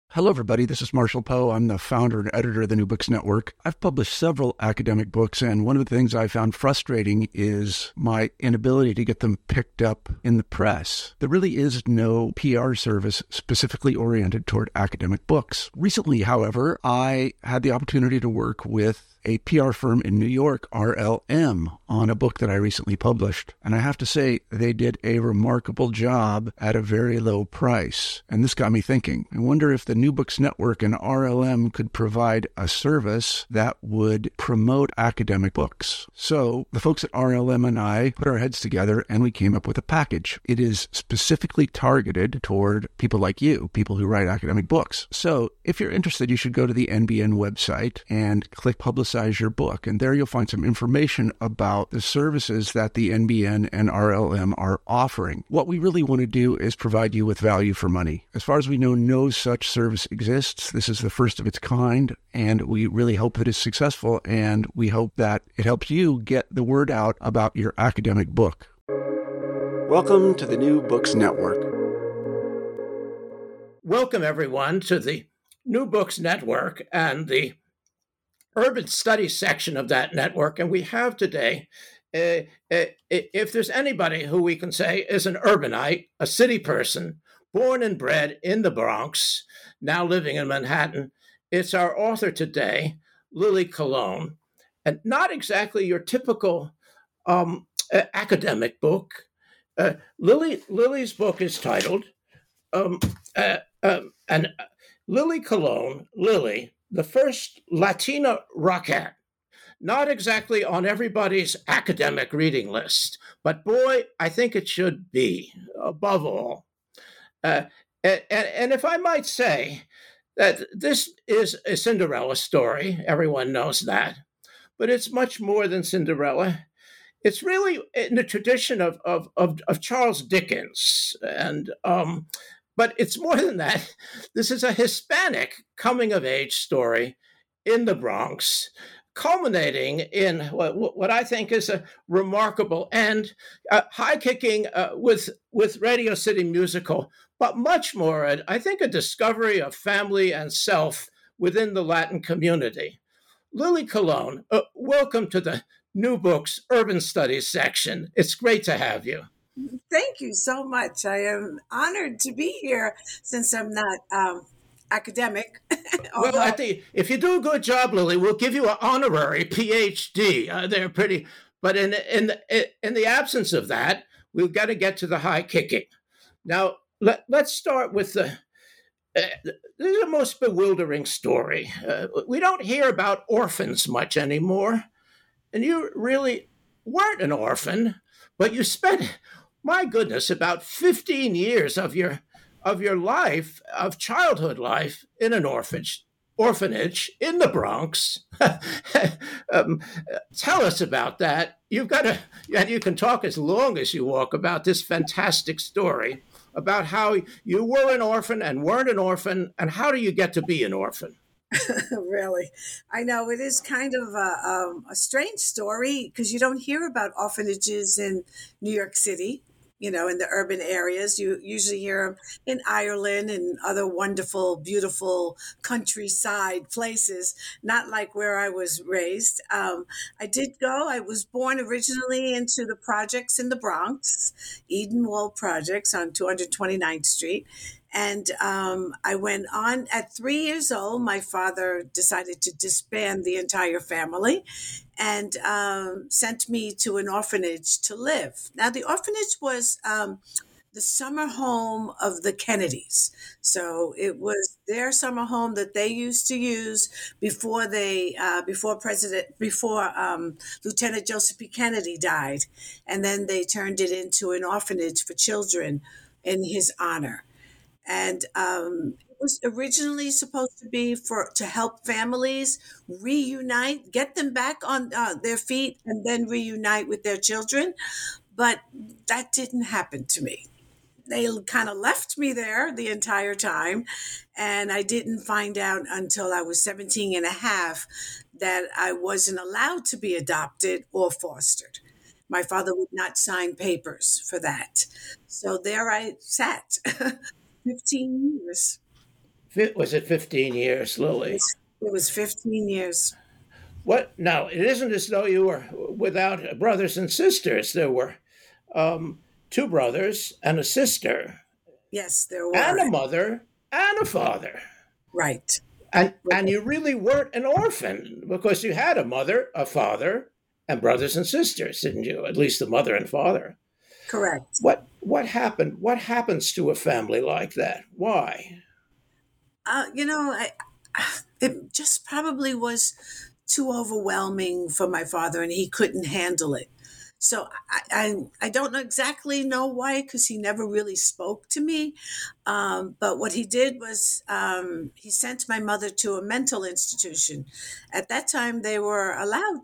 Hello, everybody. This is Marshall Poe. I'm the founder and editor of the New Books Network. I've published several academic books, and one of the things I found frustrating is my inability to get them picked up in the press. There really is no PR service specifically oriented toward academic books. Recently, however, I had the opportunity to work with a PR firm in New York, RLM, on a book that I recently published. And I have to say, they did a remarkable job at a very low price. And this got me thinking. I wonder if the New Books Network and RLM could provide a service that would promote academic books. So the folks at RLM and I put our heads together and we came up with a package. It is specifically targeted toward people like you, people who write academic books. So if you're interested, you should go to the NBN website and click Publicize Your Book. And there you'll find some information about the services that the NBN and RLM are offering. What we really want to do is provide you with value for money. As far as we know, no such service exists. This is the first of its kind, and we really hope that it's successful, and we hope that it helps you get the word out about your academic book. Welcome to the New Books Network. Welcome, everyone, to the New Books Network and the Urban Studies section of that network. And we have today, if there's anybody who we can say is an urbanite, a city person, born and bred in the Bronx, now living in Manhattan, it's our author today, Lily Colón. And not exactly your typical academic book. Lily's book is titled, and Lily Colón, Lily, the first Latina rockette. Not exactly on everybody's academic reading list, but boy, I think it should be, above all. And if I might say that this is a Cinderella story, everyone knows that, but it's much more than Cinderella. It's really in the tradition of Charles Dickens, and but it's more than that. This is a Hispanic coming-of-age story in the Bronx, culminating in what I think is a remarkable end, high-kicking with Radio City Musical, but much more, I think, a discovery of family and self within the Latin community. Lily Colón, welcome to the New Books Urban Studies section. It's great to have you. Thank you so much. I am honored to be here since I'm not academic. Well, if you do a good job, Lily, we'll give you an honorary PhD. They're pretty, but in the absence of that, we've got to get to the high kicking. Now, let's start with this is the most bewildering story. We don't hear about orphans much anymore, and you really weren't an orphan, but you spent, my goodness, about 15 years of your life, of childhood life, in an orphanage in the Bronx. Tell us about that. You've got to, and you can talk as long as you walk about this fantastic story about how you were an orphan and weren't an orphan, and how do you get to be an orphan? Really, I know it is kind of a strange story because you don't hear about orphanages in New York City. In the urban areas. You usually hear them in Ireland and other wonderful, beautiful countryside places, not like where I was raised. I was born originally into the projects in the Bronx, Edenwald Projects on 229th Street. And I went on at 3 years old. My father decided to disband the entire family and sent me to an orphanage to live. Now, the orphanage was the summer home of the Kennedys. So it was their summer home that they used to use before Lieutenant Joseph P. Kennedy died. And then they turned it into an orphanage for children in his honor. And it was originally supposed to be to help families reunite, get them back on their feet, and then reunite with their children. But that didn't happen to me. They kind of left me there the entire time. And I didn't find out until I was 17 and a half that I wasn't allowed to be adopted or fostered. My father would not sign papers for that. So there I sat. 15 years. Was it 15 years, Lily? It was 15 years. What? Now, it isn't as though you were without brothers and sisters. There were two brothers and a sister, Yes, there and were. a mother and a father. Right. And you really weren't an orphan because you had a mother, a father, and brothers and sisters, didn't you? At least the mother and father. Correct. What happened? What happens to a family like that? Why? You know, it just probably was too overwhelming for my father, and he couldn't handle it. So I don't exactly know why, because he never really spoke to me. But what he did was he sent my mother to a mental institution. At that time, they were allowed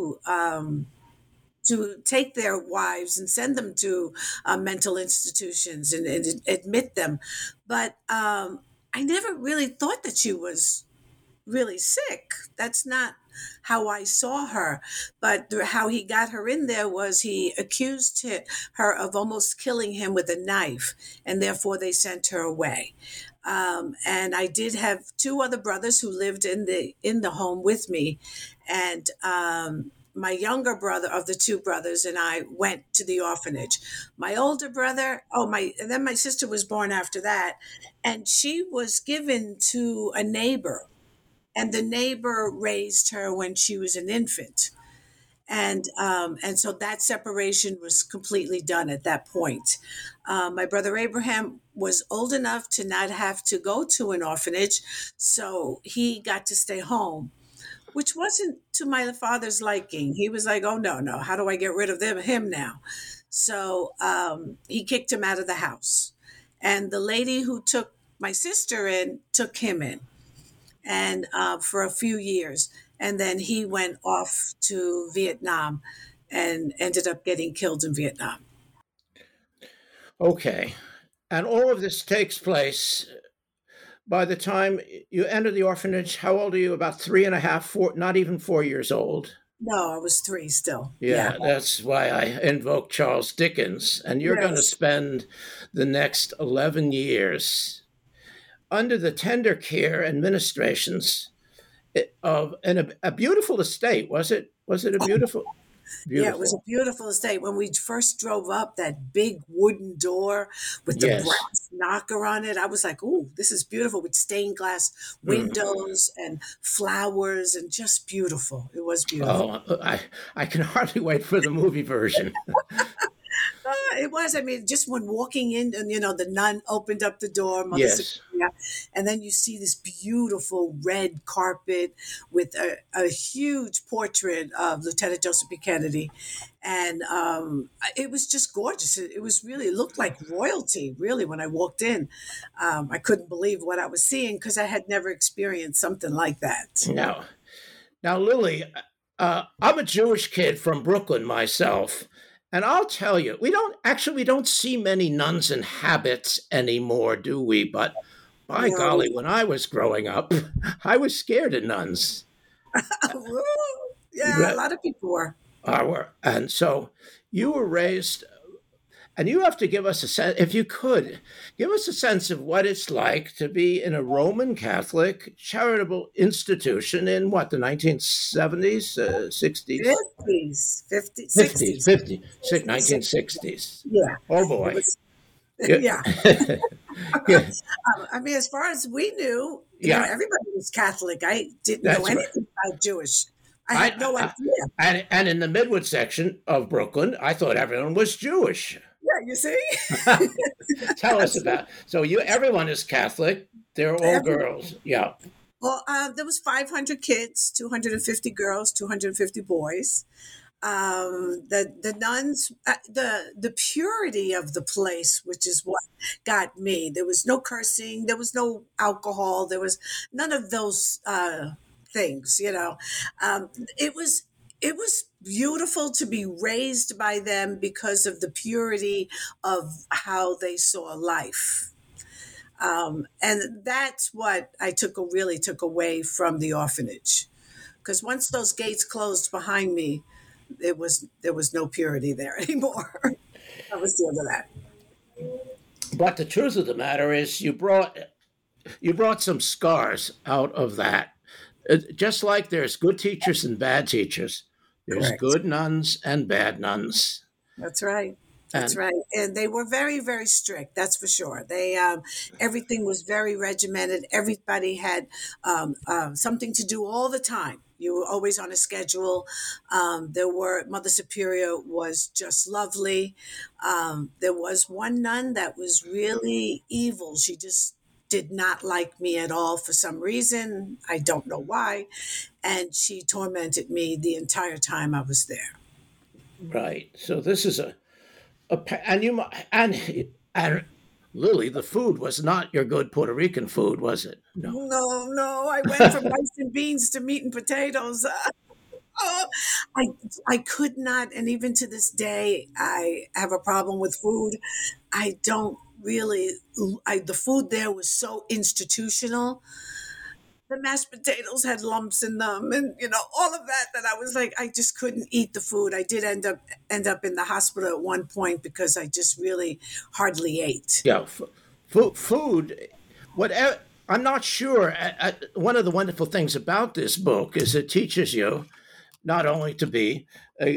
to take their wives and send them to mental institutions and admit them. But I never really thought that she was really sick. That's not how I saw her. But how he got her in there was he accused her of almost killing him with a knife, and therefore they sent her away. And I did have two other brothers who lived in the home with me, and my younger brother of the two brothers and I went to the orphanage. My older brother, and then my sister was born after that, and she was given to a neighbor, and the neighbor raised her when she was an infant. And so that separation was completely done at that point. My brother Abraham was old enough to not have to go to an orphanage, so he got to stay home, which wasn't to my father's liking. He was like, "Oh no, how do I get rid of him now?" So he kicked him out of the house, and the lady who took my sister in took him in, and for a few years, and then he went off to Vietnam, and ended up getting killed in Vietnam. Okay. And all of this takes place by the time you enter the orphanage. How old are you? About three and a half, four, not even 4 years old. No, I was 3 still. Yeah, that's why I invoke Charles Dickens. And you're going to Yes. spend the next 11 years under the tender care and ministrations of a beautiful estate. Was it? Was it a beautiful? Yeah, it was Beautiful. a beautiful estate. When we first drove up, that big wooden door with the Yes. brass knocker on it, I was like, "Ooh, this is beautiful," with stained glass Mm. windows and flowers, and just beautiful. It was beautiful. Oh, I can hardly wait for the movie version. It was. I mean, just when walking in, and the nun opened up the door, Mother Yes. Superior, and then you see this beautiful red carpet with a huge portrait of Lieutenant Joseph B. Kennedy, and it was just gorgeous. It was really, it looked like royalty. Really, when I walked in, I couldn't believe what I was seeing because I had never experienced something like that. Now, Lily, I'm a Jewish kid from Brooklyn myself, and I'll tell you, we don't see many nuns in habits anymore, do we? But by No. golly, when I was growing up, I was scared of nuns. Yeah, a lot of people were. And so you were raised, and you have to give us a sense, if you could, give us a sense of what it's like to be in a Roman Catholic charitable institution in what, the 1970s, 60s, 50s, 50, 50s, 60s. 50s, 1960s. Yeah. Oh It boy. was, Yeah. yeah. Yeah. I mean, as far as we knew, Yeah. everybody was Catholic. I didn't know That's right. anything about Jewish. I I, had no I, idea. and in the Midwood section of Brooklyn, I thought everyone was Jewish. Yeah, you see? Tell us about. So everyone is Catholic. They're all Every- girls. Yeah. Well, there was 500 kids, 250 girls, 250 boys. The nuns, the purity of the place, which is what got me. There was no cursing, there was no alcohol, there was none of those things. It was beautiful to be raised by them because of the purity of how they saw life. And that's what really took away from the orphanage. Because once those gates closed behind me, there was no purity there anymore. That was the end of that. But the truth of the matter is, you brought you brought some scars out of that. Just like there's good teachers and bad teachers, there's Correct. good nuns and bad nuns. That's right. That's And right. And they were very, very strict. That's for sure. They everything was very regimented. Everybody had something to do all the time. You were always on a schedule. There were Mother Superior was just lovely. There was one nun that was really evil. She just did not like me at all for some reason. I don't know why. And she tormented me the entire time I was there. right, so this is and and Lily, the food was not your good Puerto Rican food, was it? No. No, no, I went from rice and beans to meat and potatoes. Oh, I I could not, and even to this day, I have a problem with food. I don't really. The food there was so institutional. The mashed potatoes had lumps in them, and all of that. That I was like, I just couldn't eat the food. I did end up in the hospital at one point because I just really hardly ate. Yeah, food. Whatever. I'm not sure. One of the wonderful things about this book is it teaches you not only to be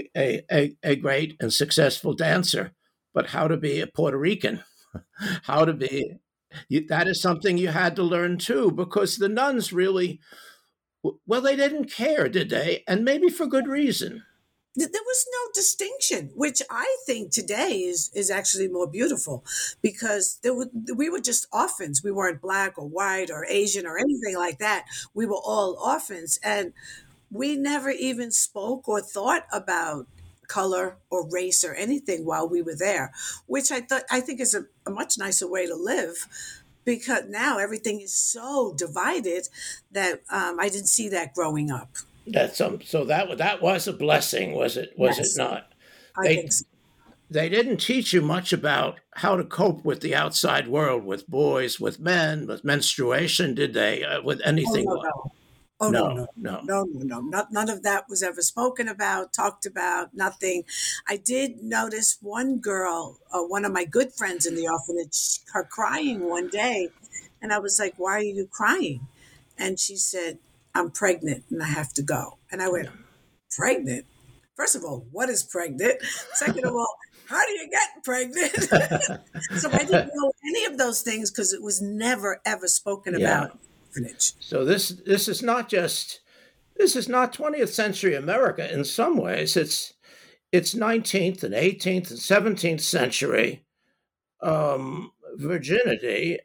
a great and successful dancer, but how to be a Puerto Rican, how to be. That is something you had to learn too, because the nuns really, well, they didn't care, did they? And maybe for good reason. There was no distinction, which I think today is actually more beautiful because we were just orphans. We weren't black or white or Asian or anything like that. We were all orphans, and we never even spoke or thought about color or race or anything while we were there, which I think is a much nicer way to live because now everything is so divided that I didn't see that growing up. So that was a blessing, was it? Was it Yes, not? I They think so. they didn't teach you much about how to cope with the outside world, with boys, with men, with menstruation, did they? With Oh anything? no, no. Oh no, No, no, no. no, no, no. None of that was ever spoken about, talked about, nothing. I did notice one girl, one of my good friends in the orphanage, her crying one day, and I was like, "Why are you crying?" And she said, "I'm pregnant and I have to go." And I went, "Pregnant? First of all, what is pregnant? Second of all, how do you get pregnant?" So I didn't know any of those things because it was never ever spoken Yeah. about in the orphanage. So this is not 20th century America. In some ways, it's 19th and 18th and 17th century virginity,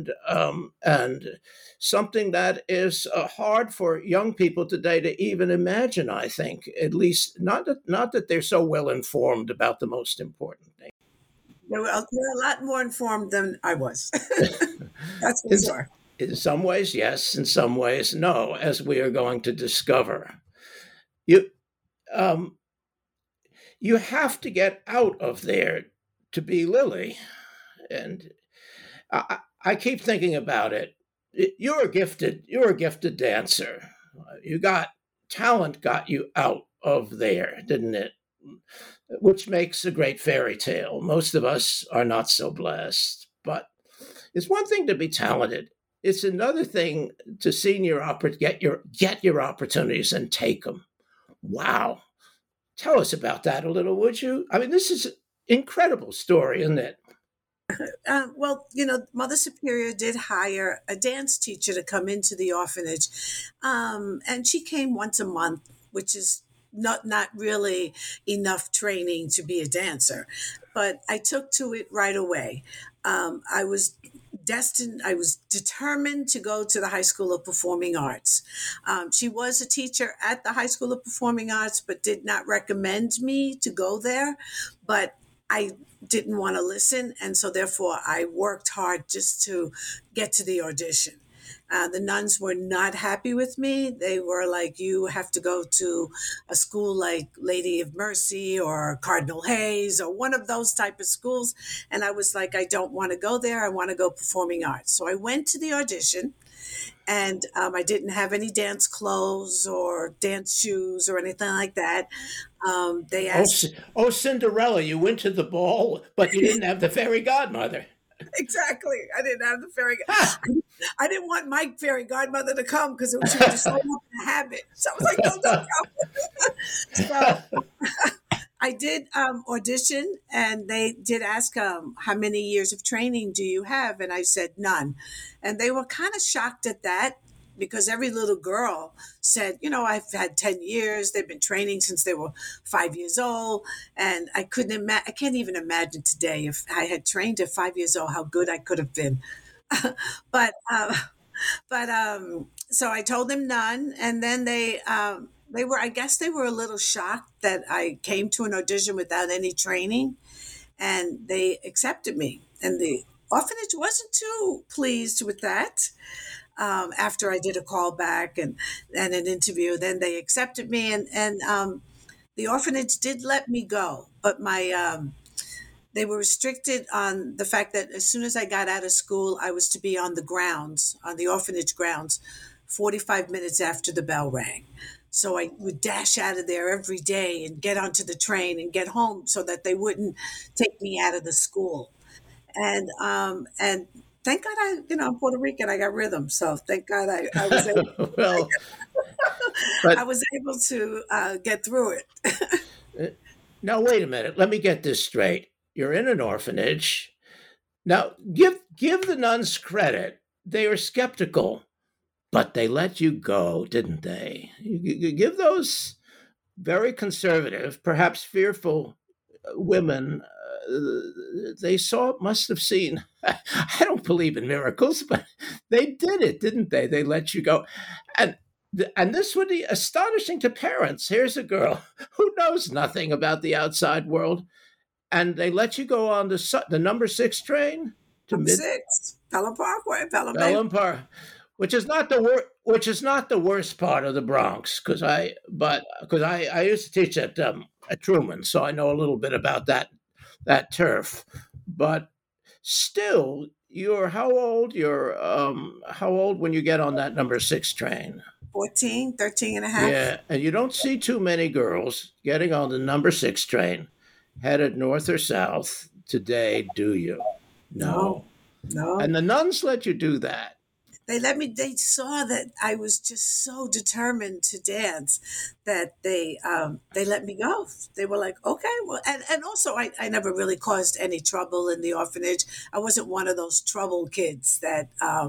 and something that is hard for young people today to even imagine. I think, at least, not that they're so well informed about the most important thing. They're a lot more informed than I was. That's for In, sure. in some ways, yes. In some ways, no. As we are going to discover, you um, you have to get out of there to be Lily, and I keep thinking about it. You're a gifted dancer. You got talent got you out of there, didn't it? Which makes a great fairy tale. Most of us are not so blessed, but it's one thing to be talented. It's another thing to get your opportunities and take them. Wow. Tell us about that a little, would you? I mean, this is an incredible story, isn't it? Well, Mother Superior did hire a dance teacher to come into the orphanage, and she came once a month, which is not really enough training to be a dancer. But I took to it right away. I was destined. I was determined to go to the High School of Performing Arts. She was a teacher at the High School of Performing Arts, but did not recommend me to go there. But I didn't want to listen, and so therefore I worked hard just to get to the audition. The nuns were not happy with me. They were like, "You have to go to a school like Lady of Mercy or Cardinal Hayes or one of those type of schools." And I was like, "I don't want to go there. I want to go performing arts." So I went to the audition, and I didn't have any dance clothes or dance shoes or anything like that. They Oh, asked oh, Cinderella, you went to the ball, but you didn't have the fairy godmother. Exactly. I didn't have the I didn't want my fairy godmother to come because she would just throw up in a habit. So I was like, no, don't come. So I did audition, and they did ask how many years of training do you have, and I said none, and they were kind of shocked at that because every little girl said, I've had 10 years. They've been training since they were 5 years old, and I can't even imagine today if I had trained at 5 years old how good I could have been. but so I told them none, and then they were, I guess they were a little shocked that I came to an audition without any training, and they accepted me. And the orphanage wasn't too pleased with that. After I did a callback and an interview, then they accepted me, and the orphanage did let me go, but they were restricted on the fact that as soon as I got out of school, I was to be on the orphanage grounds, 45 minutes after the bell rang. So I would dash out of there every day and get onto the train and get home so that they wouldn't take me out of the school. And thank God I'm Puerto Rican. I got rhythm, so thank God I was able. Well, but I was able to get through it. now wait a minute. Let me get this straight. You're in an orphanage. Now give the nuns credit. They were skeptical, but they let you go, didn't they? You give those very conservative, perhaps fearful women. They must have seen. I don't believe in miracles, but they did it, didn't they? They let you go, and this would be astonishing to parents. Here's a girl who knows nothing about the outside world, and they let you go on the number 6 train to Number 6, Pelham Parkway, Pelham Park, which is not the worst part of the Bronx, because I used to teach at Truman, so I know a little bit about that turf. But still, you're how old? You're how old when you get on that number 6 train? 14, 13 and a half. Yeah, and you don't see too many girls getting on the number 6 train headed north or south today, do you? No. And the nuns let you do that. They saw that I was just so determined to dance that they let me go. They were like, okay, well, and also I never really caused any trouble in the orphanage. I wasn't one of those trouble kids that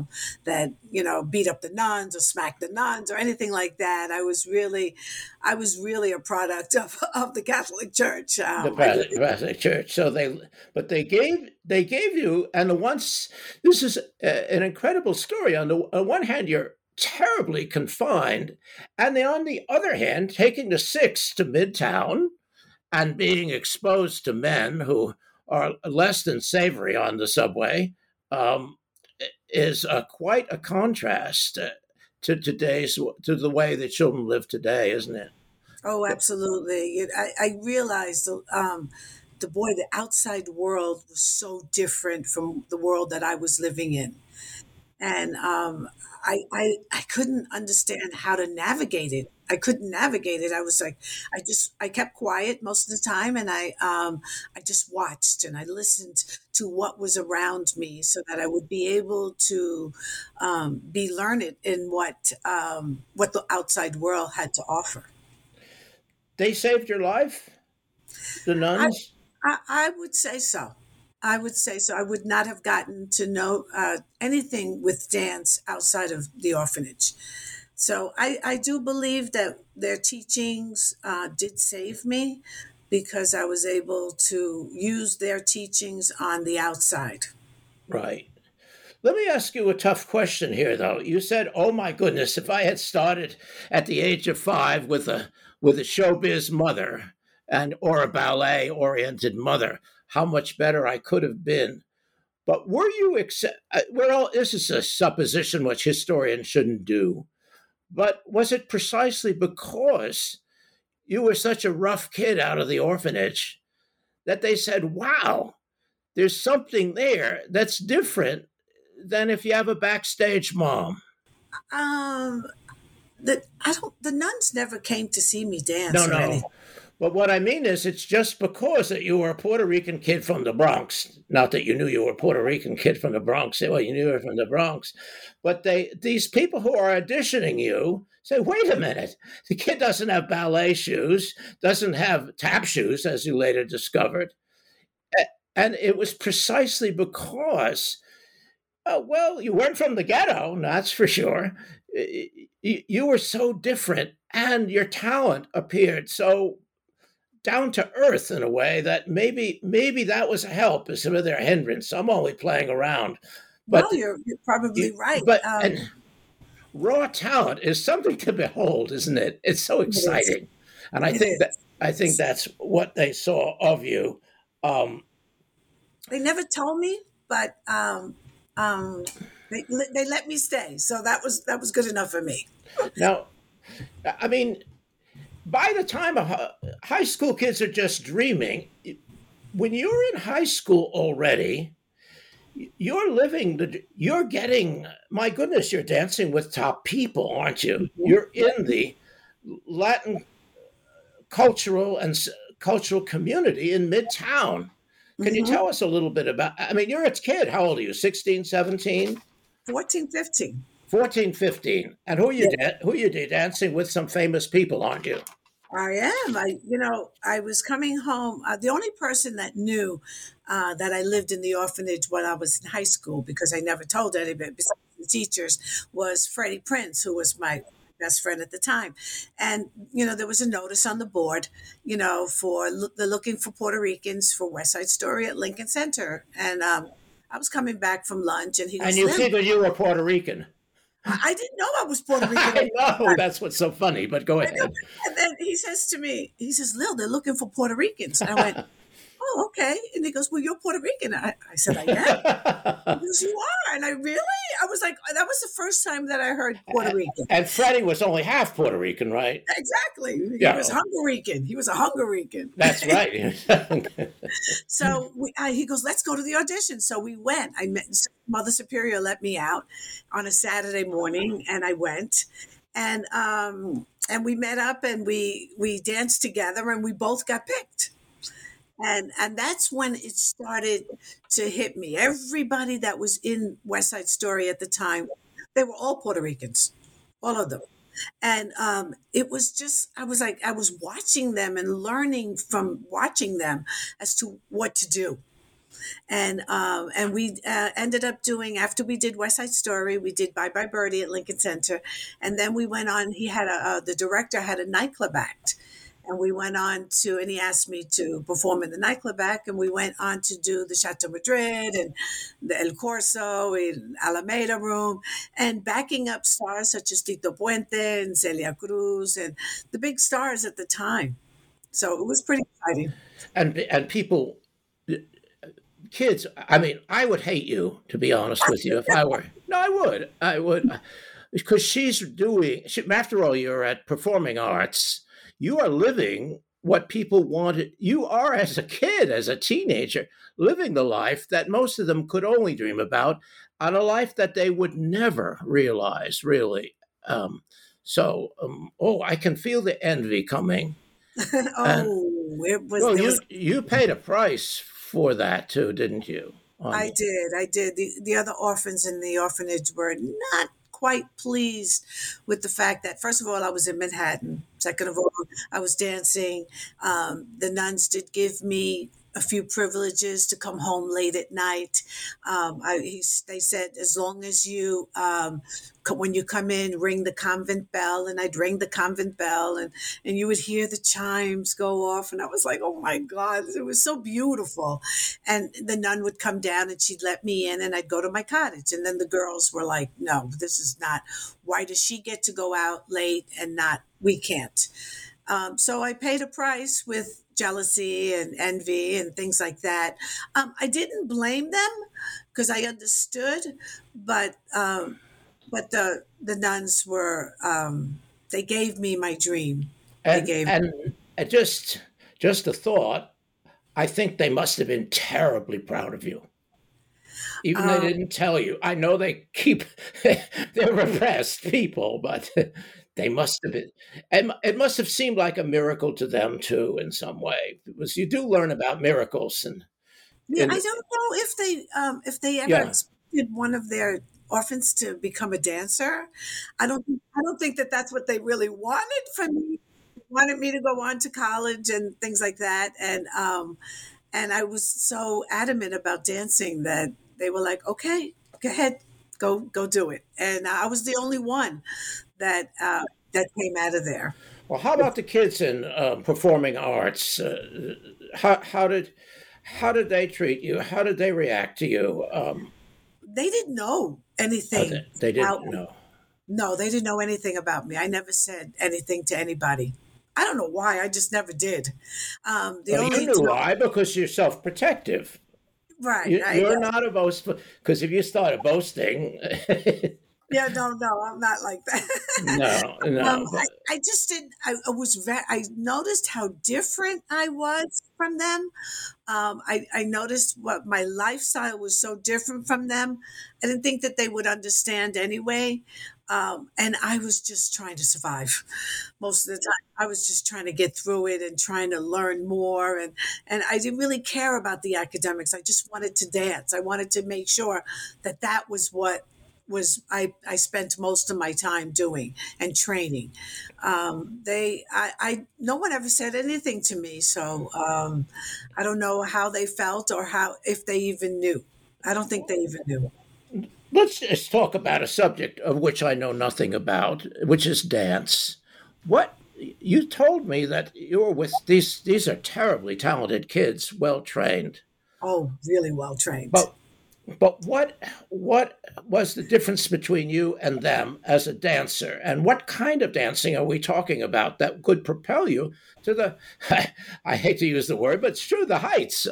beat up the nuns or smacked the nuns or anything like that. I was really a product of the Catholic Church. The Catholic Church. So they gave you, and this is an incredible story. On one hand, you're terribly confined, and on the other hand, taking the 6 to Midtown and being exposed to men who are less than savory on the subway is quite a contrast to the way that children live today, isn't it? Oh, absolutely. I realized the outside world was so different from the world that I was living in. And I couldn't understand how to navigate it. I couldn't navigate it. I was like, I kept quiet most of the time, and I just watched and I listened to what was around me so that I would be able to be learned in what the outside world had to offer. They saved your life, the nuns? I would say so. I would say so. I would not have gotten to know anything with dance outside of the orphanage. So I do believe that their teachings did save me because I was able to use their teachings on the outside. Right. Let me ask you a tough question here, though. You said, oh, my goodness, if I had started at the age of 5 with a showbiz mother or a ballet-oriented mother, how much better I could have been. But were you this is a supposition which historians shouldn't do, but was it precisely because you were such a rough kid out of the orphanage that they said, wow, there's something there that's different than if you have a backstage mom? The nuns never came to see me dance. No. But what I mean is, it's just because that you were a Puerto Rican kid from the Bronx. Not that you knew you were a Puerto Rican kid from the Bronx. Well, you knew you were from the Bronx. But these people who are auditioning you say, wait a minute, the kid doesn't have ballet shoes, doesn't have tap shoes, as you later discovered. And it was precisely because, well, you weren't from the ghetto, that's for sure. You were so different, and your talent appeared so down to earth in a way that maybe that was a help instead of their hindrance. I'm only playing around, but well, you're probably right. But and raw talent is something to behold, isn't it? It's so exciting, and I think that's what they saw of you. They never told me, but they let me stay, so that was good enough for me. Now, I mean, by the time high school kids are just dreaming, when you're in high school already, you're getting, my goodness, you're dancing with top people, aren't you? Mm-hmm. You're in the Latin cultural community in Midtown. Can you tell us a little bit about, I mean, you're a kid. How old are you? 16, 17? 14, 15. 14, 15. And who are you dancing with? Some famous people, aren't you? I am. I was coming home. The only person that knew that I lived in the orphanage when I was in high school, because I never told anybody besides the teachers, was Freddie Prince, who was my best friend at the time. And, there was a notice on the board, for they're looking for Puerto Ricans for West Side Story at Lincoln Center. And I was coming back from lunch, and he goes, and you figured you were Puerto Rican. I didn't know I was Puerto Rican. I know, that's what's so funny, but go ahead. And then he says to me, Lil, they're looking for Puerto Ricans. And I went, oh, okay. And he goes, well, you're Puerto Rican. I said, I am. He goes, you are? And I was like, that was the first time that I heard Puerto Rican. And Freddie was only half Puerto Rican, right? Exactly. He was Hungarican. He was a Hungarican. That's right. So he goes, let's go to the audition. So we went. Mother Superior let me out on a Saturday morning, and I went. And we met up, and we danced together, and we both got picked. And that's when it started to hit me. Everybody that was in West Side Story at the time, they were all Puerto Ricans, all of them. And it was just, I was watching them and learning from watching them as to what to do. And we ended up doing, after we did West Side Story, we did Bye Bye Birdie at Lincoln Center. And then we went on, the director had a nightclub act. And we went on and he asked me to perform in the nightclub act, and we went on to do the Chateau Madrid and the El Corso and Alameda Room, and backing up stars such as Tito Puente and Celia Cruz and the big stars at the time. So it was pretty exciting. And people, kids, I mean, I would hate you, to be honest with you, if I were. No, I would. Because after all, you're at Performing Arts. You are living what people wanted. You are, as a kid, as a teenager, living the life that most of them could only dream about, and a life that they would never realize, really. I can feel the envy coming. You paid a price for that too, didn't you? I did. The other orphans in the orphanage were not quite pleased with the fact that, first of all, I was in Manhattan. Second of all, I was dancing. The nuns did give me a few privileges to come home late at night. They said, as long as you, when you come in, ring the convent bell. And I'd ring the convent bell, and you would hear the chimes go off. And I was like, oh my God, it was so beautiful. And the nun would come down, and she'd let me in, and I'd go to my cottage. And then the girls were like, no, this is not, why does she get to go out late and not, we can't. So I paid a price with jealousy and envy and things like that. I didn't blame them because I understood, but the nuns were, they gave me my dream. And just a thought, I think they must have been terribly proud of you. Even they didn't tell you. I know they keep, they're repressed people, but they must have been. And it must have seemed like a miracle to them too, in some way, because you do learn about miracles, Yeah, I and don't know if they ever yeah. expected one of their orphans to become a dancer. I don't think that that's what they really wanted from me. They wanted me to go on to college and things like that, and I was so adamant about dancing that they were like, "Okay, go ahead, go do it." And I was the only one that that came out of there. Well, how about the kids in performing arts? How how did how did they treat you? How did they react to you? They didn't know anything They about didn't me. know. No, they didn't know anything about me. I never said anything to anybody. I don't know why. I just never did. The Well, you only knew time, why, because you're self-protective. right? You're not a boast, because if you started boasting, Yeah, no, I'm not like that. no, no. But I just didn't. I was very. I noticed how different I was from them. I noticed what my lifestyle was so different from them. I didn't think that they would understand anyway. And I was just trying to survive most of the time. I was just trying to get through it and trying to learn more. And I didn't really care about the academics. I just wanted to dance. I wanted to make sure that that was what was I spent most of my time doing and training. I no one ever said anything to me, so I don't know how they felt or how if they even knew. I don't think they even knew. let's just talk about a subject of which I know nothing about, which is dance. What you told me that you were with these are terribly talented kids, well trained. Oh, really well trained. But what was the difference between you and them as a dancer, and what kind of dancing are we talking about that could propel you to the I hate to use the word, but it's true, the heights?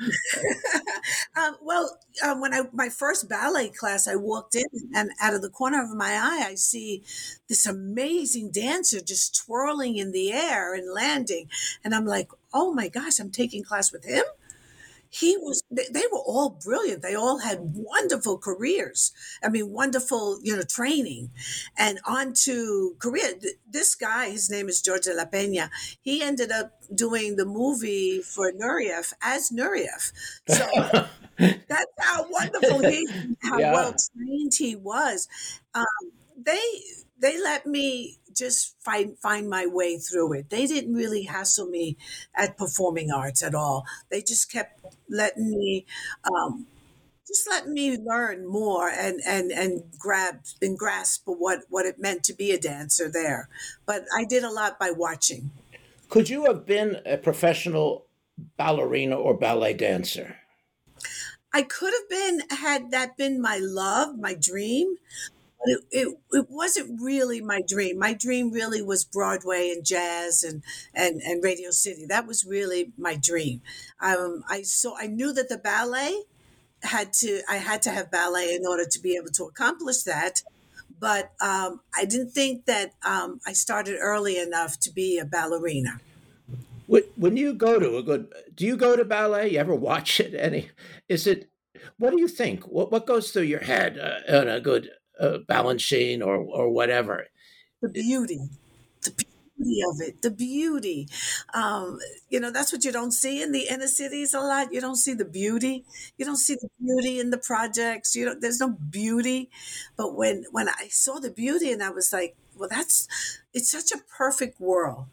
Well, when I my first ballet class, I walked in and out of the corner of my eye, I see this amazing dancer just twirling in the air and landing, and I'm like, oh my gosh, I'm taking class with him. He was they were all brilliant. They all had wonderful careers. I mean, wonderful, training and on to career. This guy, his name is George de la Pena. He ended up doing the movie for Nureyev as Nureyev. So that's how wonderful how well Yeah. trained he was. Um, they they let me just find my way through it. They didn't really hassle me at performing arts at all. They just kept letting me um, learn more and grasp what it meant to be a dancer there. But I did a lot by watching. Could you have been a professional ballerina or ballet dancer? I could have been had that been my love, my dream. But it wasn't really my dream. My dream really was Broadway and jazz and Radio City. That was really my dream. I knew that the ballet I had to have ballet in order to be able to accomplish that. But I didn't think that I started early enough to be a ballerina. When you go to a good, do you go to ballet? You ever watch it? Any? Is it? What do you think? What goes through your head on a good Balanchine or whatever? The beauty, the beauty of it, the beauty. Um, that's what you don't see in the inner cities a lot. You don't see the beauty. You don't see the beauty in the projects. There's no beauty. But when I saw the beauty, and I was like, well, it's such a perfect world.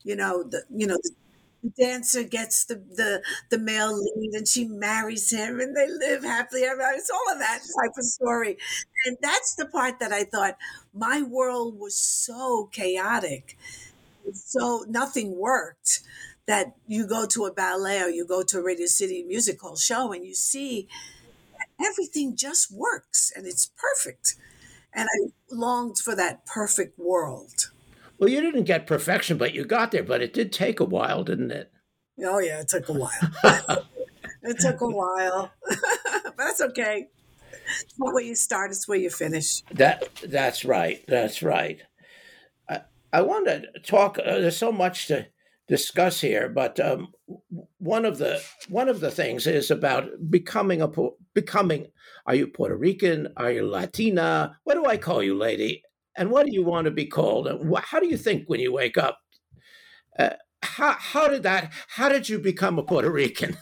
The dancer gets the male lead and she marries him and they live happily ever after. It's all of that type of story. And that's the part that I thought my world was so chaotic. So nothing worked that you go to a ballet or you go to a Radio City Music Hall show and you see everything just works and it's perfect. And I longed for that perfect world. Well, you didn't get perfection, but you got there. But it did take a while, didn't it? Oh yeah, it took a while. It took a while, but that's okay. It's not where you start; it's where you finish. That's right. That's right. I want to talk. There's so much to discuss here, but one of the things is about becoming. Are you Puerto Rican? Are you Latina? What do I call you, lady? And what do you want to be called? And how do you think when you wake up? Uh, how did you become a Puerto Rican?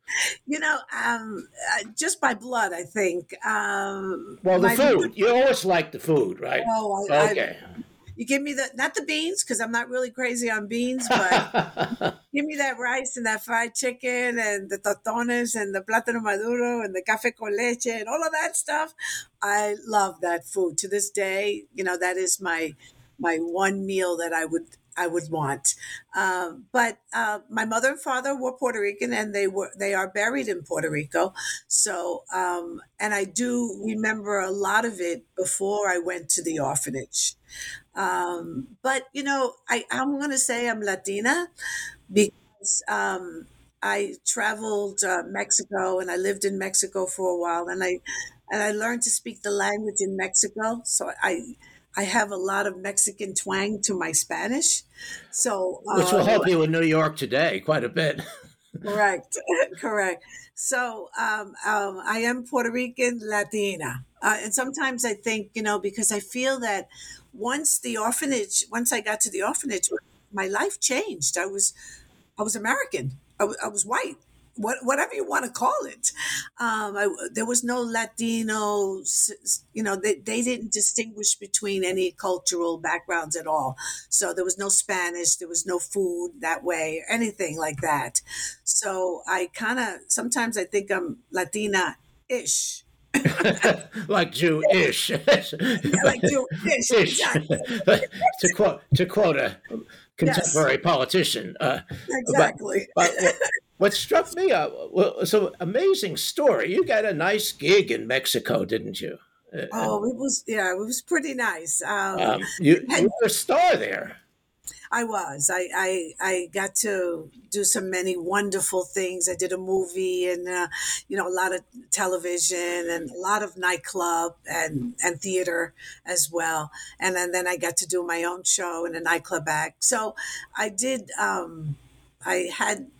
Just by blood, I think. Well, the My food. You always like the food, right? oh, Okay. you give me not the beans because I'm not really crazy on beans, but give me that rice and that fried chicken and the totones and the plátano maduro and the café con leche and all of that stuff. I love that food to this day. That is my one meal that I would want. But my mother and father were Puerto Rican, and they are buried in Puerto Rico. So, and I do remember a lot of it before I went to the orphanage. But I'm going to say I'm Latina because I traveled Mexico, and I lived in Mexico for a while, and I learned to speak the language in Mexico. So I have a lot of Mexican twang to my Spanish. So Which will help you in New York today quite a bit. correct, correct. So I am Puerto Rican Latina, and sometimes I think because I feel that once I got to the orphanage, my life changed. I was American. I was white. Whatever you want to call it. There was no Latino, they didn't distinguish between any cultural backgrounds at all. So there was no Spanish, there was no food that way, or anything like that. So sometimes I think I'm Latina-ish. Like Jewish. Yeah, like Jewish, Ish. exactly. to quote a Yes, contemporary politician. But, exactly. but what struck me was an amazing story. You got a nice gig in Mexico, didn't you? Oh, it was pretty nice. You were a star there. I was. I got to do so many wonderful things. I did a movie and a lot of television and a lot of nightclub and theater as well. And then I got to do my own show in a nightclub act. So I did. I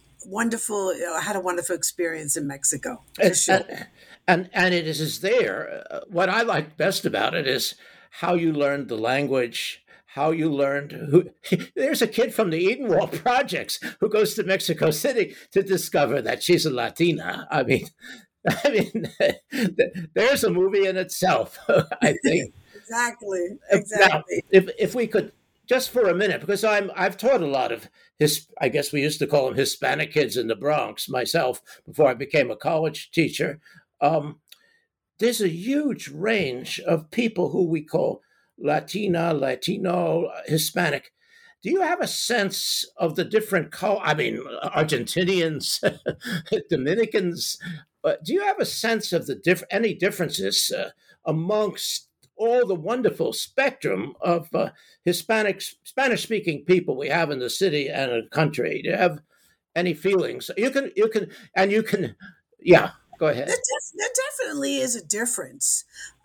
had a wonderful experience in Mexico for And, sure. and it is there. What I like best about it is how you learned the language, how you learned who. There's a kid from the Edenwald Projects who goes to Mexico City to discover that she's a Latina. I mean, there's a movie in itself. I think. Exactly. Now, Exactly. if we could just for a minute, because I've taught a lot of I guess we used to call them Hispanic kids in the Bronx myself before I became a college teacher. Um, there's a huge range of people who we call Latina, Latino, Hispanic. Do you have a sense of the different I mean, Argentinians, Dominicans. Do you have a sense of any differences amongst all the wonderful spectrum of Spanish-speaking people we have in the city and in the country? Do you have any feelings? You can. Yeah. Go ahead. There definitely is a difference.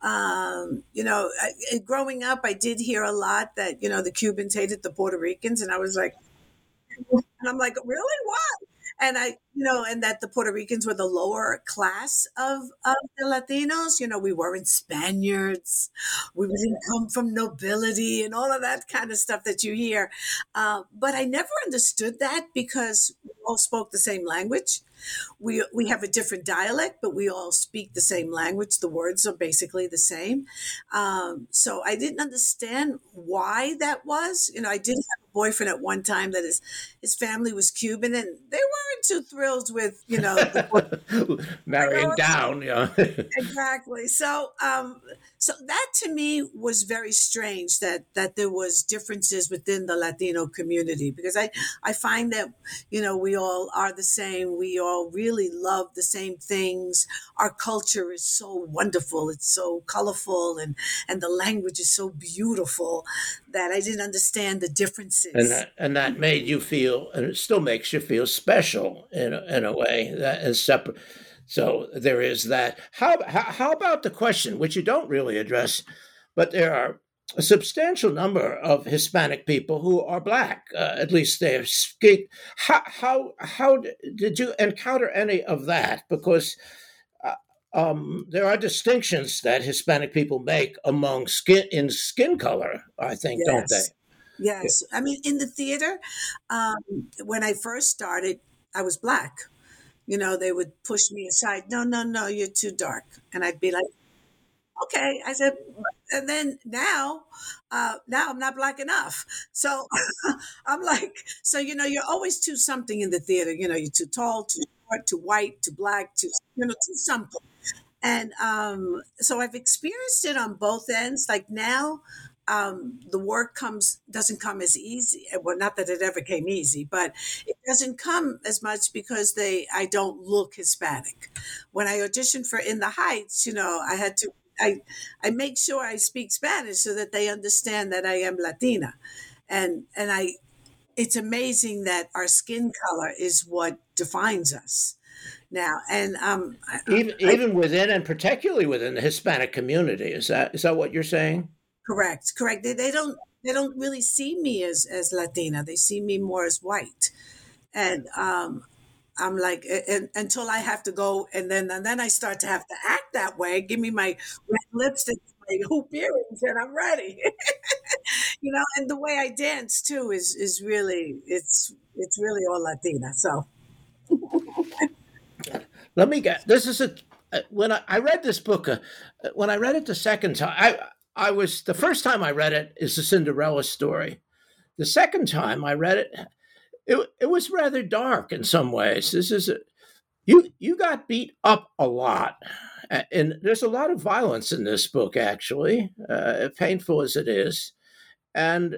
Growing up, I did hear a lot that the Cubans hated the Puerto Ricans, and I'm like, really? Why? And and that the Puerto Ricans were the lower class of the Latinos. We weren't Spaniards. We didn't come from nobility and all of that kind of stuff that you hear. But I never understood that because we all spoke the same language. We have a different dialect, but we all speak the same language. The words are basically the same. So I didn't understand why that was. I did have a boyfriend at one time that his family was Cuban, and they weren't too thrilled with Marrying down. Yeah. exactly. So that to me was very strange that there was differences within the Latino community because I find that we all are the same. We all really love the same things. Our culture is so wonderful. It's so colorful, and the language is so beautiful that I didn't understand the differences. And that made you feel, and it still makes you feel special in a way that is separate. So there is that. How about the question, which you don't really address, but there are a substantial number of Hispanic people who are black. At least they're skin. How did you encounter any of that? Because there are distinctions that Hispanic people make among skin color, I think, don't they? Yes. Yes. I mean, in the theater, when I first started, I was black. They would push me aside. No, no, no, you're too dark. And I'd be like, okay. I said, and then now I'm not black enough. So I'm like, so, you're always too something in the theater. You're too tall, too short, too white, too black, too something. And so I've experienced it on both ends. Like now, the work doesn't come as easy. Well, not that it ever came easy, but it doesn't come as much because I don't look Hispanic. When I auditioned for In the Heights, I make sure I speak Spanish so that they understand that I am Latina, and it's amazing that our skin color is what defines us now. And even within, and particularly within the Hispanic community, is that what you're saying? Correct. They don't really see me as Latina. They see me more as white, and I'm like, until I have to go, and then I start to have to act that way. Give me my red lipstick, my hoop earrings, and I'm ready. And the way I dance too is really it's really all Latina. So let me get this is when I read this book, when I read it the second time, I was the first time I read it is the Cinderella story. The second time I read it. It was rather dark in some ways. This is you got beat up a lot, and there's a lot of violence in this book. Actually, painful as it is, and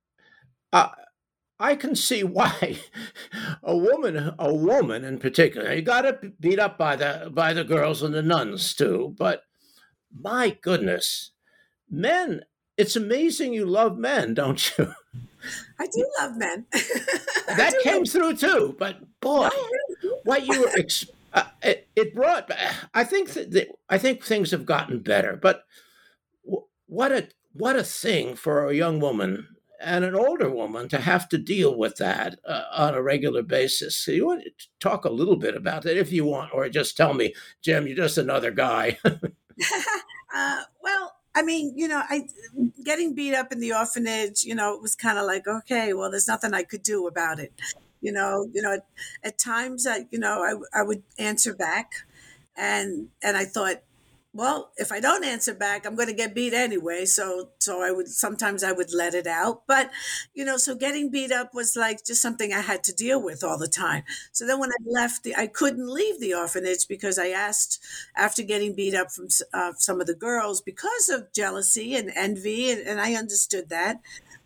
I can see why a woman in particular. You got beat up by the girls and the nuns too. But my goodness, men! It's amazing you love men, don't you? I do love men. That came through too, but boy, what you were it brought. I think I think things have gotten better, but what a thing for a young woman and an older woman to have to deal with that on a regular basis. So you want to talk a little bit about that if you want, or just tell me, Jim, you're just another guy. Well. I mean, getting beat up in the orphanage, it was kind of like, okay, well, there's nothing I could do about it. At times, I would answer back, and I thought, well, if I don't answer back, I'm going to get beat anyway. So sometimes I would let it out. But, so getting beat up was like just something I had to deal with all the time. So then when I left, I couldn't leave the orphanage because I asked, after getting beat up from some of the girls because of jealousy and envy, and I understood that.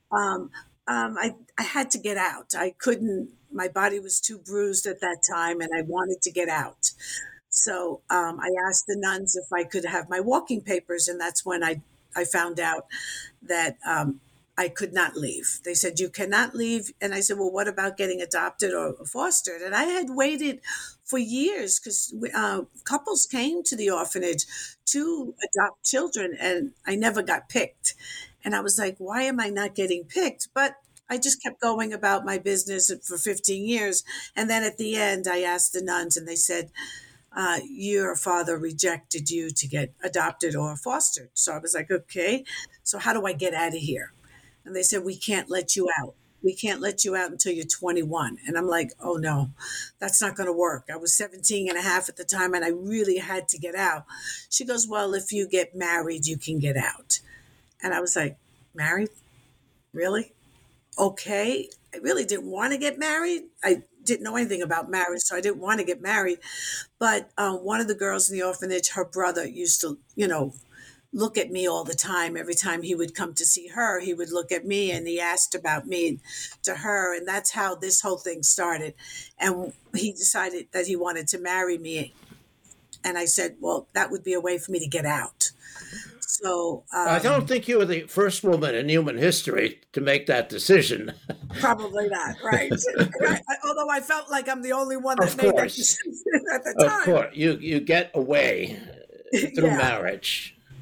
I had to get out. I couldn't, my body was too bruised at that time, and I wanted to get out. So I asked the nuns if I could have my walking papers, and that's when I found out that I could not leave. They said, you cannot leave. And I said, well, what about getting adopted or fostered? And I had waited for years because couples came to the orphanage to adopt children, and I never got picked. And I was like, why am I not getting picked? But I just kept going about my business for 15 years. And then at the end, I asked the nuns, and they said, your father rejected you to get adopted or fostered. So I was like, okay, so how do I get out of here? And they said, we can't let you out. We can't let you out until you're 21. And I'm like, oh no, that's not going to work. I was 17 and a half at the time, and I really had to get out. She goes, well, if you get married, you can get out. And I was like, married? Really? Okay. I really didn't want to get married. I didn't know anything about marriage, so I didn't want to get married. But one of the girls in the orphanage, her brother used to, look at me all the time. Every time he would come to see her, he would look at me, and he asked about me to her. And that's how this whole thing started. And he decided that he wanted to marry me. And I said, well, that would be a way for me to get out. So I don't think you were the first woman in human history to make that decision. Probably not, right? Although I felt like I'm the only one that made that decision at the time. Of course, you get away through marriage.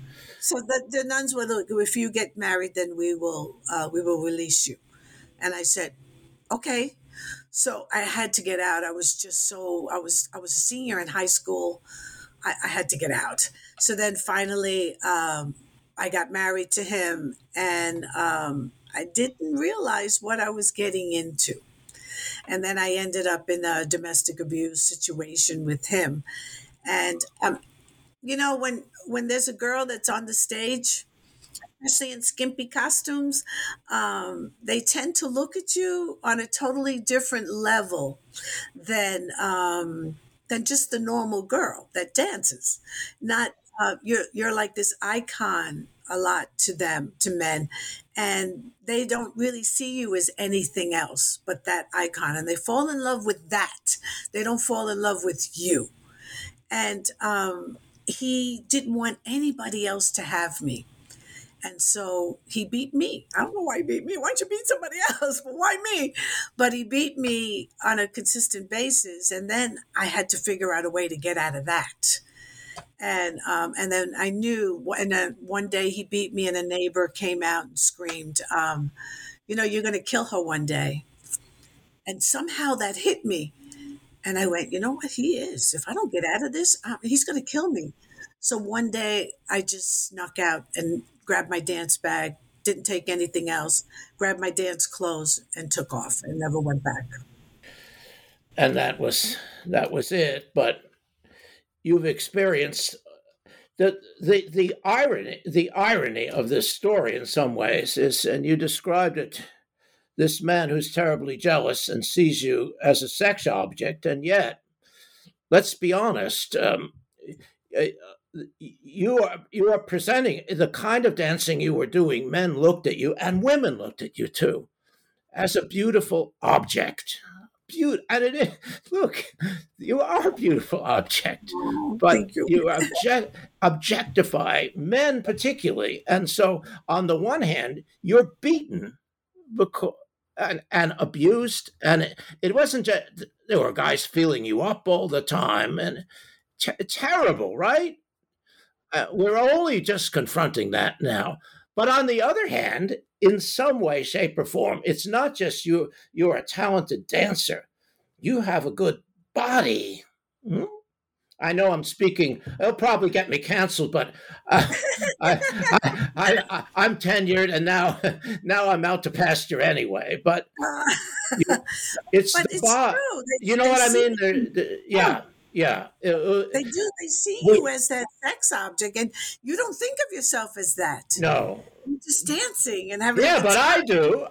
So the nuns were like, if you get married, then we will release you. And I said, okay. So I had to get out. I was just so I was a senior in high school. I had to get out. So then finally, I got married to him, and I didn't realize what I was getting into. And then I ended up in a domestic abuse situation with him. And when there's a girl that's on the stage, especially in skimpy costumes, they tend to look at you on a totally different level than just the normal girl that dances. Not you're like this icon a lot to them, to men, and they don't really see you as anything else but that icon, and they fall in love with that. They don't fall in love with you. And he didn't want anybody else to have me. And so he beat me. I don't know why he beat me. Why don't you beat somebody else? But why me? But he beat me on a consistent basis. And then I had to figure out a way to get out of that. And then I knew, and then one day he beat me, and a neighbor came out and screamed, you're going to kill her one day. And somehow that hit me. And I went, you know what? He is. If I don't get out of this, he's going to kill me. So one day I just snuck out and grabbed my dance bag, didn't take anything else, grabbed my dance clothes and took off and never went back. And that was it. But you've experienced the irony of this story in some ways is, and you described it, this man who's terribly jealous and sees you as a sex object, and yet, let's be honest, you are presenting the kind of dancing you were doing. Men looked at you, and women looked at you too, as a beautiful object. And it is, look, you are a beautiful object, but you objectify men particularly. And so, on the one hand, you're beaten because. And abused, and it wasn't just, there were guys feeling you up all the time, and terrible, right? We're only just confronting that now. But on the other hand, in some way, shape, or form, it's not just you're a talented dancer. You have a good body. I know I'm speaking, it'll probably get me canceled, but I'm tenured, and now I'm out to pasture anyway. But it's true. You know what I mean? Yeah. They do. They see you as that sex object, and you don't think of yourself as that. No. You're just dancing and having. Yeah, but I do.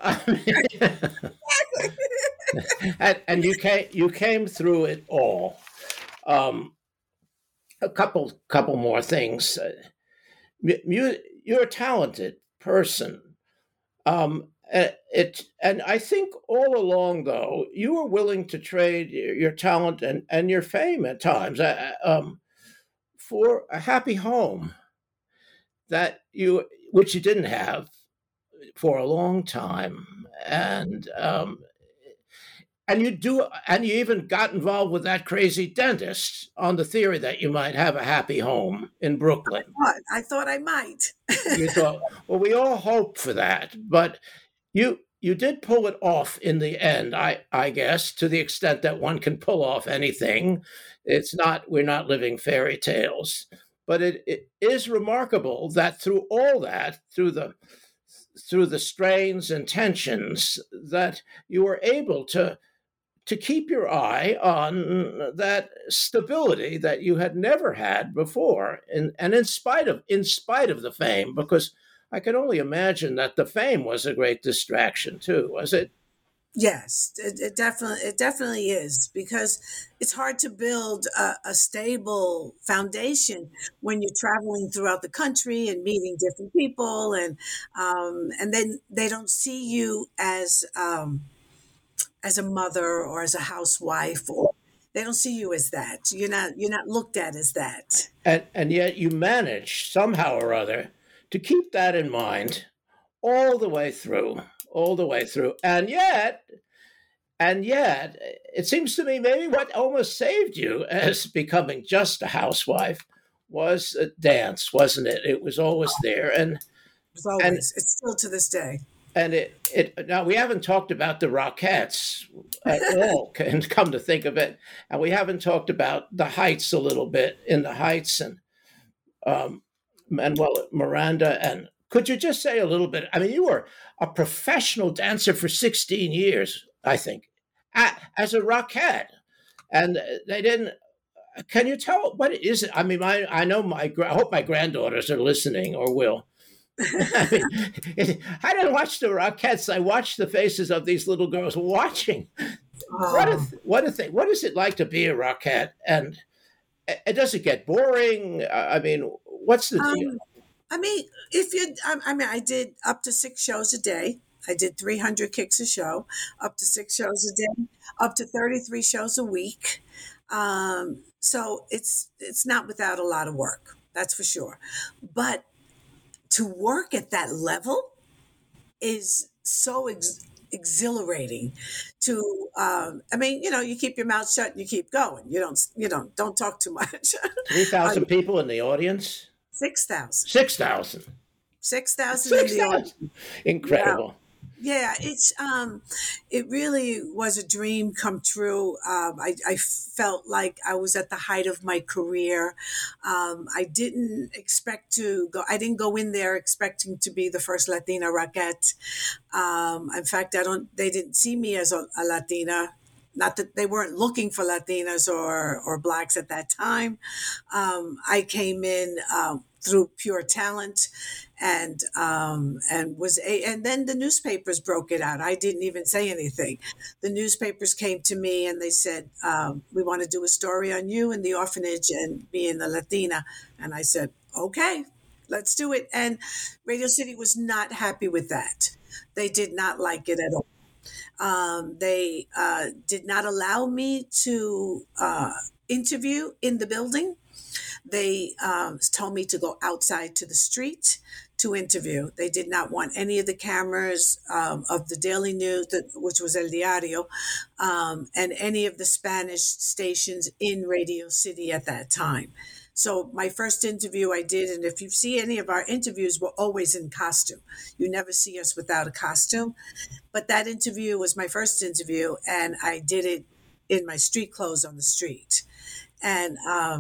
And you came through it all. A couple more things. You're a talented person. And I think all along, though, you were willing to trade your talent and your fame at times for a happy home which you didn't have for a long time, and you even got involved with that crazy dentist on the theory that you might have a happy home in Brooklyn. I thought I might. You thought, well, we all hope for that, but you did pull it off in the end, I guess, to the extent that one can pull off anything. We're not living fairy tales, but it is remarkable that through all that, through the strains and tensions, that you were able to keep your eye on that stability that you had never had before, and in spite of the fame, because I can only imagine that the fame was a great distraction too, was it? Yes, it definitely is, because it's hard to build a stable foundation when you're traveling throughout the country and meeting different people, and then they don't see you as a mother or as a housewife, or they don't see you as that. You're not looked at as that. And yet you manage somehow or other to keep that in mind all the way through. And yet, it seems to me maybe what almost saved you as becoming just a housewife was a dance, wasn't it? It was always there, It's and always, it's still to this day. it now we haven't talked about the Rockettes at all, and come to think of it, and we haven't talked about the Heights a little bit in the Heights and Manuel Miranda. And could you just say a little bit? I mean, you were a professional dancer for 16 years, I think, as a Rockette, and they didn't. Can you tell what is it? I mean, I know I hope my granddaughters are listening or will. I mean, I didn't watch the Rockettes. I watched the faces of these little girls watching. What a thing! What is it like to be a Rockette? And does it get boring? I mean, what's the deal? I mean, if you, I mean, I did up to 6 shows a day. I did 300 kicks a show, up to 6 shows a day, up to 33 shows a week. So it's not without a lot of work, that's for sure. But to work at that level is so exhilarating. To I mean, you keep your mouth shut and you keep going. You don't talk too much. 3,000 people in the audience. 6,000. 6,000. 6,000 in the audience. Incredible. Yeah, it really was a dream come true. I felt like I was at the height of my career. I didn't expect to go. I didn't go in there expecting to be the first Latina Rockette. In fact, they didn't see me as a Latina. Not that they weren't looking for Latinas or blacks at that time. I came in through pure talent, and then the newspapers broke it out. I didn't even say anything. The newspapers came to me and they said, "We want to do a story on you in the orphanage and being a Latina." And I said, "Okay, let's do it." And Radio City was not happy with that. They did not like it at all. They did not allow me to interview in the building. They told me to go outside to the street to interview. They did not want any of the cameras of the Daily News, which was El Diario, and any of the Spanish stations in Radio City at that time. So my first interview I did, and if you see any of our interviews, we're always in costume. You never see us without a costume. But that interview was my first interview, and I did it in my street clothes on the street. And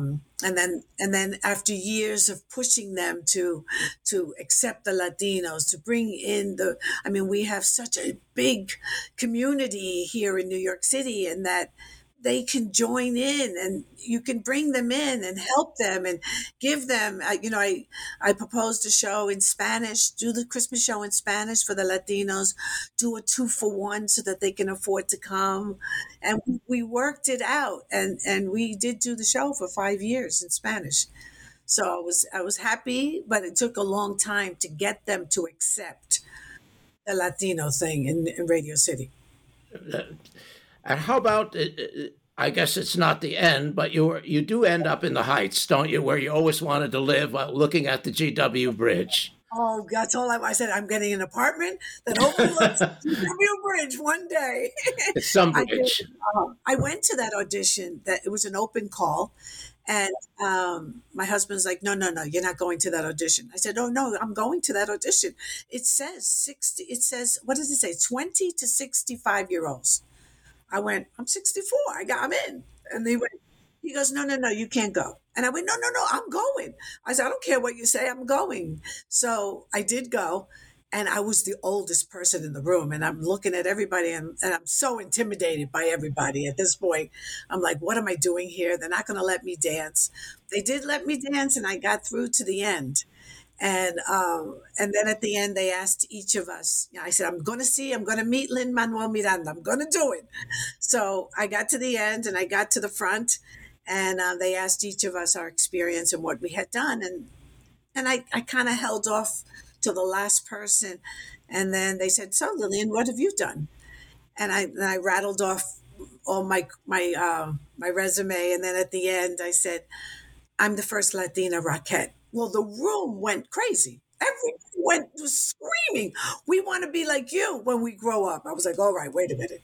then after years of pushing them to accept the Latinos, to bring in we have such a big community here in New York City, and that they can join in, and you can bring them in and help them and give them, I proposed a show in Spanish, do the Christmas show in Spanish for the Latinos, do a 2-for-1 so that they can afford to come. And we worked it out, and we did do the show for 5 years in Spanish. So I was happy, but it took a long time to get them to accept the Latino thing in Radio City. And how about, I guess it's not the end, but you do end up in the Heights, don't you, where you always wanted to live while looking at the GW Bridge. Oh, that's all I said. I'm getting an apartment that overlooks the GW Bridge one day. It's some bridge. I went to that audition. That it was an open call. And my husband's like, no, you're not going to that audition. I said, oh, no, I'm going to that audition. It says, what does it say? 20 to 65-year-olds. I went, I'm 64. I'm in. And he goes, no, you can't go. And I went, no, I'm going. I said, I don't care what you say, I'm going. So I did go. And I was the oldest person in the room. And I'm looking at everybody, and I'm so intimidated by everybody at this point. I'm like, what am I doing here? They're not going to let me dance. They did let me dance, and I got through to the end. And then at the end, they asked each of us, I said, I'm going to meet Lin-Manuel Miranda. I'm going to do it. So I got to the end, and I got to the front, and they asked each of us our experience and what we had done. And I kind of held off to the last person. And then they said, so Lillian, what have you done? And I rattled off all my resume. And then at the end, I said, I'm the first Latina Rockette. Well, the room went crazy. Everyone was screaming, we want to be like you when we grow up. I was like, all right, wait a minute.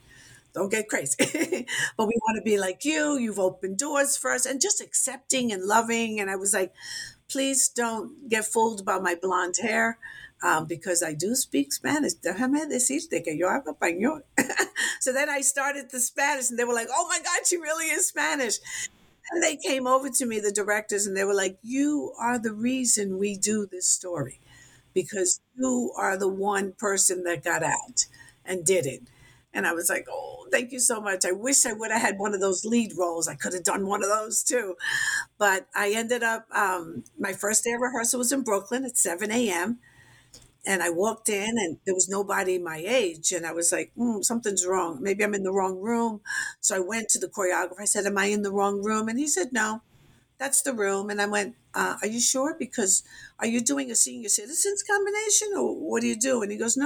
Don't get crazy. But we want to be like you. You've opened doors for us, and just accepting and loving. And I was like, please don't get fooled by my blonde hair. Because I do speak Spanish. Déjame decirte que yo hablo español. So then I started the Spanish, and they were like, oh my God, she really is Spanish. And they came over to me, the directors, and they were like, you are the reason we do this story, because you are the one person that got out and did it. And I was like, oh, thank you so much. I wish I would have had one of those lead roles. I could have done one of those too. But I ended up, my first day of rehearsal was in Brooklyn at 7 a.m. And I walked in and there was nobody my age. And I was like, something's wrong. Maybe I'm in the wrong room. So I went to the choreographer. I said, am I in the wrong room? And he said, no, that's the room. And I went, are you sure? Because are you doing a senior citizens combination or what do you do? And he goes,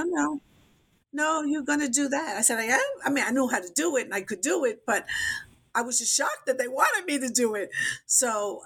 no, you're going to do that. I said, I am? I mean, I knew how to do it and I could do it, but I was just shocked that they wanted me to do it. So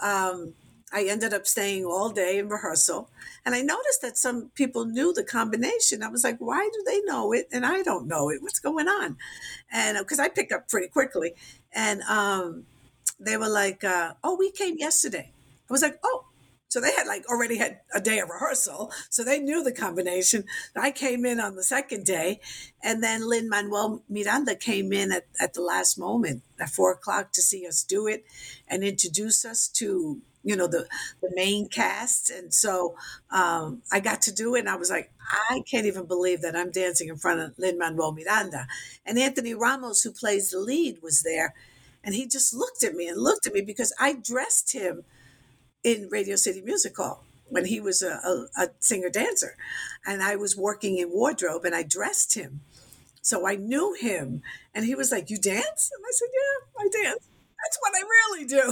I ended up staying all day in rehearsal. And I noticed that some people knew the combination. I was like, why do they know it and I don't know it? What's going on? And because I picked up pretty quickly. And they were like, oh, we came yesterday. I was like, oh. So they had already had a day of rehearsal. So they knew the combination. I came in on the second day. And then Lin-Manuel Miranda came in at the last moment at 4:00 to see us do it and introduce us to, the main cast. And so I got to do it. And I was like, I can't even believe that I'm dancing in front of Lin-Manuel Miranda. And Anthony Ramos, who plays the lead, was there. And he just looked at me because I dressed him in Radio City Music Hall when he was a singer-dancer. And I was working in wardrobe and I dressed him. So I knew him. And he was like, you dance? And I said, yeah, I dance. That's what I really do.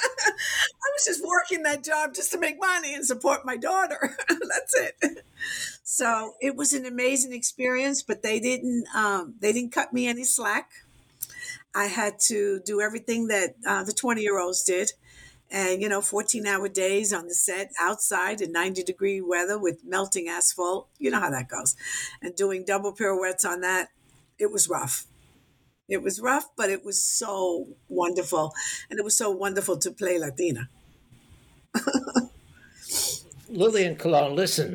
I was just working that job just to make money and support my daughter. That's it. So it was an amazing experience, but they didn't cut me any slack. I had to do everything that the 20-year-olds did. And, 14-hour days on the set outside in 90-degree weather with melting asphalt. You know how that goes. And doing double pirouettes on that, it was rough. It was rough, but it was so wonderful. And it was so wonderful to play Latina. Lillian Colón, listen,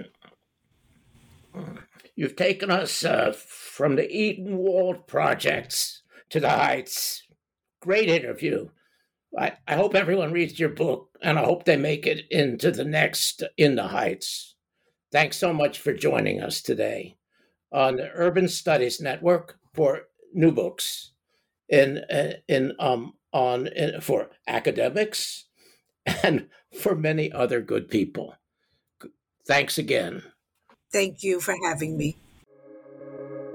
you've taken us from the Eden Wald projects to the Heights. Great interview. I hope everyone reads your book, and I hope they make it into the next In the Heights. Thanks so much for joining us today on the Urban Studies Network for new books for academics and for many other good people. Thanks again. Thank you for having me.